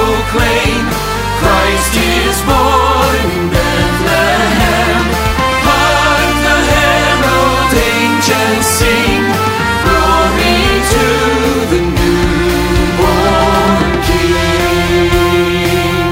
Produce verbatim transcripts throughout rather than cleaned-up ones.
proclaim, Christ is born in Bethlehem. Hark the herald angels sing, glory to the newborn King.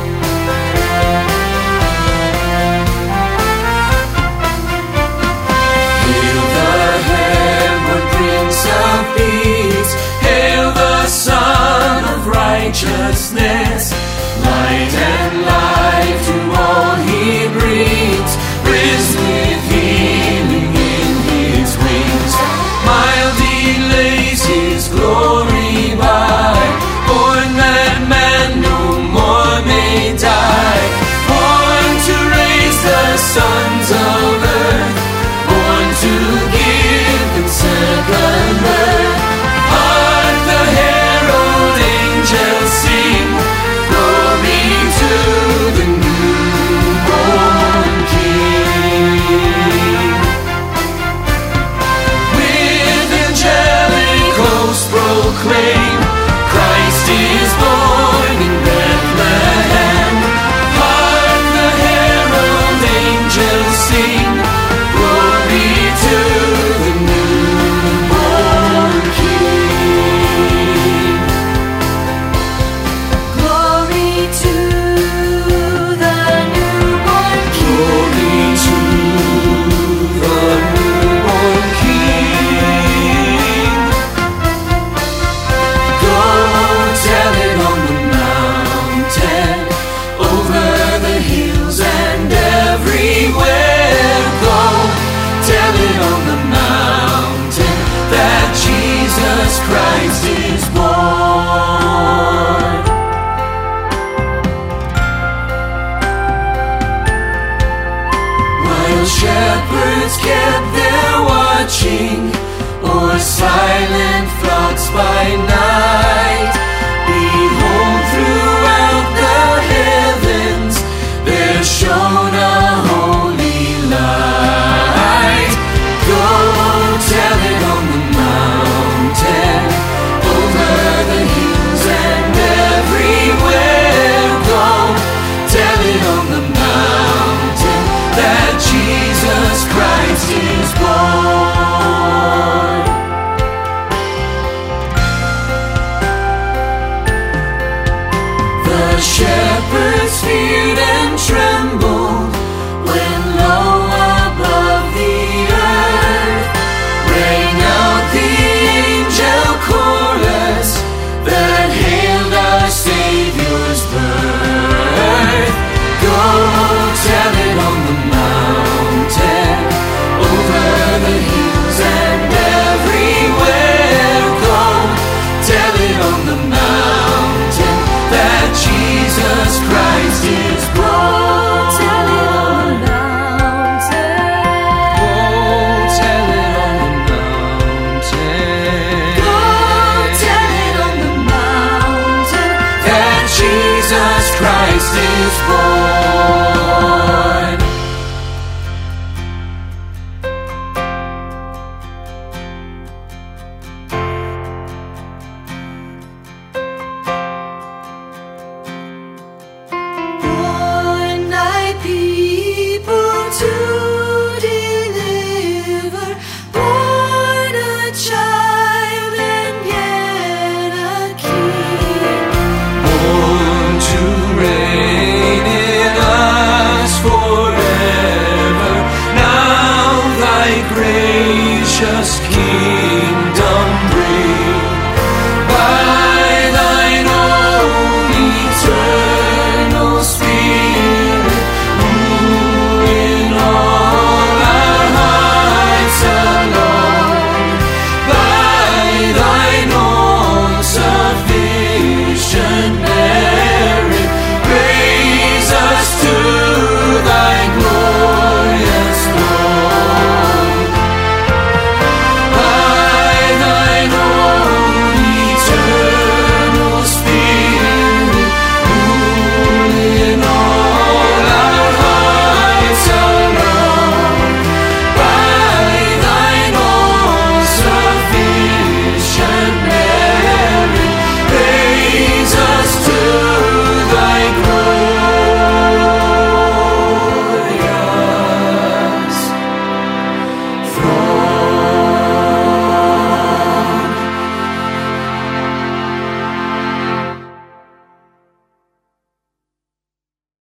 Hail the heavenly Prince of Peace, hail the Son of righteousness. Light and life to all he brings, risen with healing in his wings. Mild he lays his glory by, born that man no more may die. Born to raise the sons of earth, born to give them second birth. Hark the herald angels sing, glory to the newborn King. With angelic hosts proclaim, Christ is born in Bethlehem. Hark the herald angels sing, glory to the newborn King. Glory to the newborn Glory to the newborn King. Go tell it on the mountain, over the hills and everywhere. Go tell it on the mountain that Jesus Christ is born. While shepherds kept their watching o'er silent flocks by night, behold, throughout the heavens there shone a holy light. Go tell it on the mountain, over the hills and everywhere. Go tell it on the mountain that Jesus Christ is born. The shepherds feared and trembled when low above the earth rang out the angel chorus that hailed our Savior's birth. Go tell it on the mountain, over the hills and everywhere. Go tell it on the mountain that Jesus Christ is born. Tell it on the mountain. Go tell it on the mountain. Go tell it on the mountain That Jesus Christ is born. Born thy people to deliver, born a child and yet a king. Born to reign in us forever, now thy gracious King.